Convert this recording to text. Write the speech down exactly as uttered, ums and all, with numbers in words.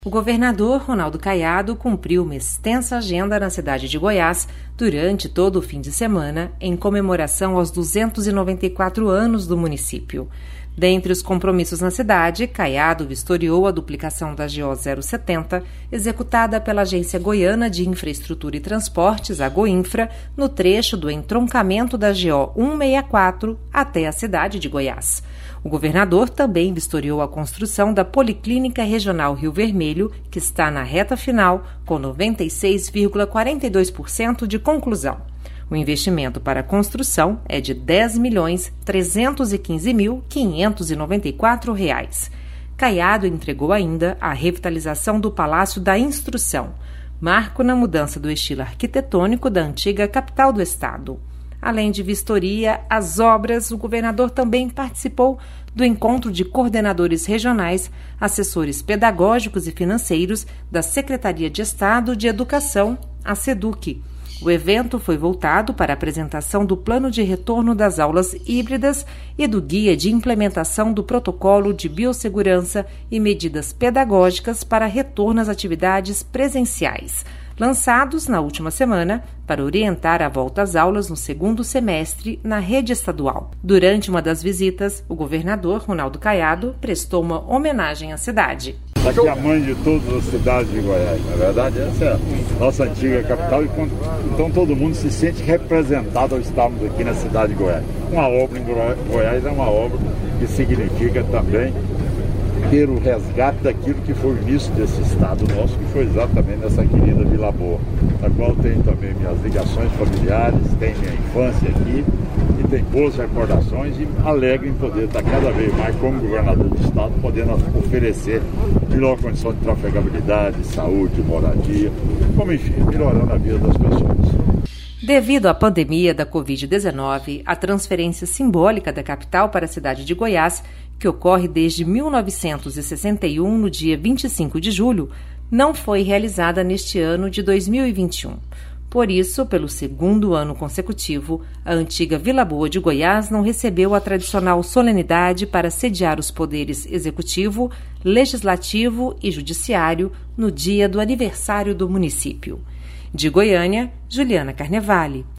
O governador Ronaldo Caiado cumpriu uma extensa agenda na cidade de Goiás durante todo o fim de semana, em comemoração aos duzentos e noventa e quatro anos do município. Dentre os compromissos na cidade, Caiado vistoriou a duplicação da G O zero setenta, executada pela Agência Goiana de Infraestrutura e Transportes, a Goinfra, no trecho do entroncamento da G O cento e sessenta e quatro até a cidade de Goiás. O governador também vistoriou a construção da Policlínica Regional Rio Vermelho, que está na reta final, com noventa e seis vírgula quarenta e dois por cento de conclusão. O investimento para a construção é de dez milhões trezentos e quinze mil quinhentos e noventa e quatro reais. Caiado entregou ainda a revitalização do Palácio da Instrução, marco na mudança do estilo arquitetônico da antiga capital do estado. Além de vistoria às obras, o governador também participou do encontro de coordenadores regionais, assessores pedagógicos e financeiros da Secretaria de Estado de Educação, a SEDUC. O evento foi voltado para a apresentação do plano de retorno das aulas híbridas e do guia de implementação do protocolo de biossegurança e medidas pedagógicas para retorno às atividades presenciais, lançados na última semana para orientar a volta às aulas no segundo semestre na rede estadual. Durante uma das visitas, o governador Ronaldo Caiado prestou uma homenagem à cidade. Aqui é a mãe de todas as cidades de Goiás, na verdade essa é a nossa antiga capital, e então todo mundo se sente representado ao estarmos aqui na cidade de Goiás. Uma obra em Goiás é uma obra que significa também ter o resgate daquilo que foi o início desse estado nosso, que foi exatamente nessa querida Vila Boa, a qual tenho também minhas ligações familiares, tenho minha infância aqui e tem boas recordações, e alegro em poder estar cada vez mais como governador do estado, podendo oferecer melhor condição de trafegabilidade, saúde, moradia, como enfim, melhorando a vida das pessoas. Devido à pandemia da covid dezenove, a transferência simbólica da capital para a cidade de Goiás, que ocorre desde mil novecentos e sessenta e um, no dia vinte e cinco de julho, não foi realizada neste ano de dois mil e vinte e um. Por isso, pelo segundo ano consecutivo, a antiga Vila Boa de Goiás não recebeu a tradicional solenidade para sediar os poderes executivo, legislativo e judiciário no dia do aniversário do município. De Goiânia, Juliana Carnevale.